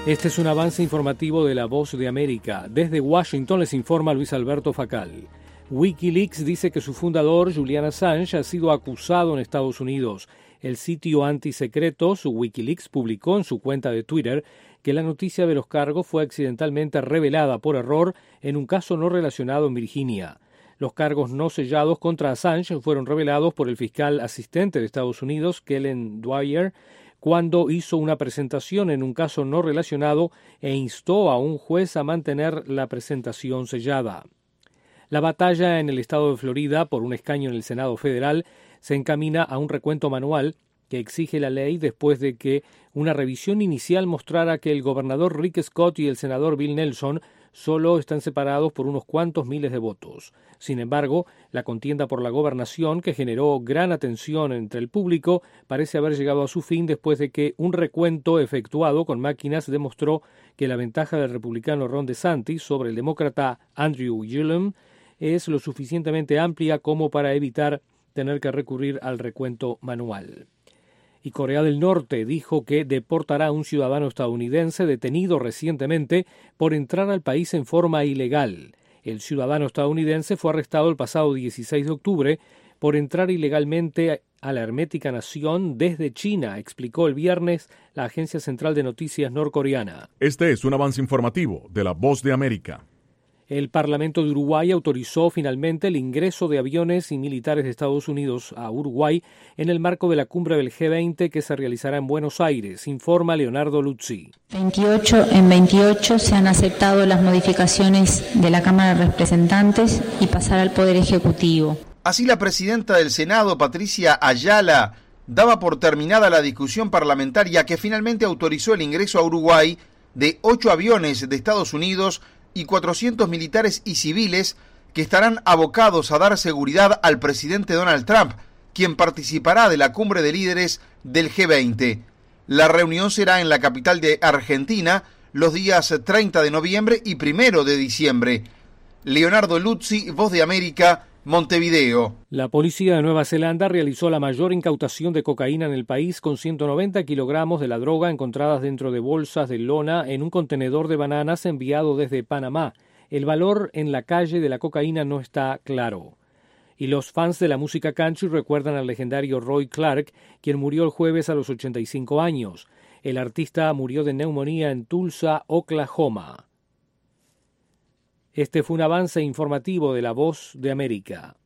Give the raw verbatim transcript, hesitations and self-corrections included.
Este es un avance informativo de La Voz de América. Desde Washington les informa Luis Alberto Facal. Wikileaks dice que su fundador, Julian Assange, ha sido acusado en Estados Unidos. El sitio antisecretos Wikileaks publicó en su cuenta de Twitter que la noticia de los cargos fue accidentalmente revelada por error en un caso no relacionado en Virginia. Los cargos no sellados contra Assange fueron revelados por el fiscal asistente de Estados Unidos, Kellen Dwyer, cuando hizo una presentación en un caso no relacionado e instó a un juez a mantener la presentación sellada. La batalla en el estado de Florida por un escaño en el Senado federal se encamina a un recuento manual que exige la ley después de que una revisión inicial mostrara que el gobernador Rick Scott y el senador Bill Nelson solo están separados por unos cuantos miles de votos. Sin embargo, la contienda por la gobernación, que generó gran atención entre el público, parece haber llegado a su fin después de que un recuento efectuado con máquinas demostró que la ventaja del republicano Ron DeSantis sobre el demócrata Andrew Gillum es lo suficientemente amplia como para evitar tener que recurrir al recuento manual. Y Corea del Norte dijo que deportará a un ciudadano estadounidense detenido recientemente por entrar al país en forma ilegal. El ciudadano estadounidense fue arrestado el pasado dieciséis de octubre por entrar ilegalmente a la hermética nación desde China, explicó el viernes la Agencia Central de Noticias norcoreana. Este es un avance informativo de La Voz de América. El Parlamento de Uruguay autorizó finalmente el ingreso de aviones y militares de Estados Unidos a Uruguay en el marco de la cumbre del G veinte que se realizará en Buenos Aires, informa Leonardo Luzzi. veintiocho en veintiocho se han aceptado las modificaciones de la Cámara de Representantes y pasar al Poder Ejecutivo. Así, la presidenta del Senado, Patricia Ayala, daba por terminada la discusión parlamentaria que finalmente autorizó el ingreso a Uruguay de ocho aviones de Estados Unidos y cuatrocientos militares y civiles que estarán abocados a dar seguridad al presidente Donald Trump, quien participará de la cumbre de líderes del G veinte. La reunión será en la capital de Argentina los días treinta de noviembre y primero de diciembre. Leonardo Luzzi, Voz de América, Montevideo. La policía de Nueva Zelanda realizó la mayor incautación de cocaína en el país con ciento noventa kilogramos de la droga encontradas dentro de bolsas de lona en un contenedor de bananas enviado desde Panamá. El valor en la calle de la cocaína no está claro. Y los fans de la música country recuerdan al legendario Roy Clark, quien murió el jueves a los ochenta y cinco años. El artista murió de neumonía en Tulsa, Oklahoma. Este fue un avance informativo de La Voz de América.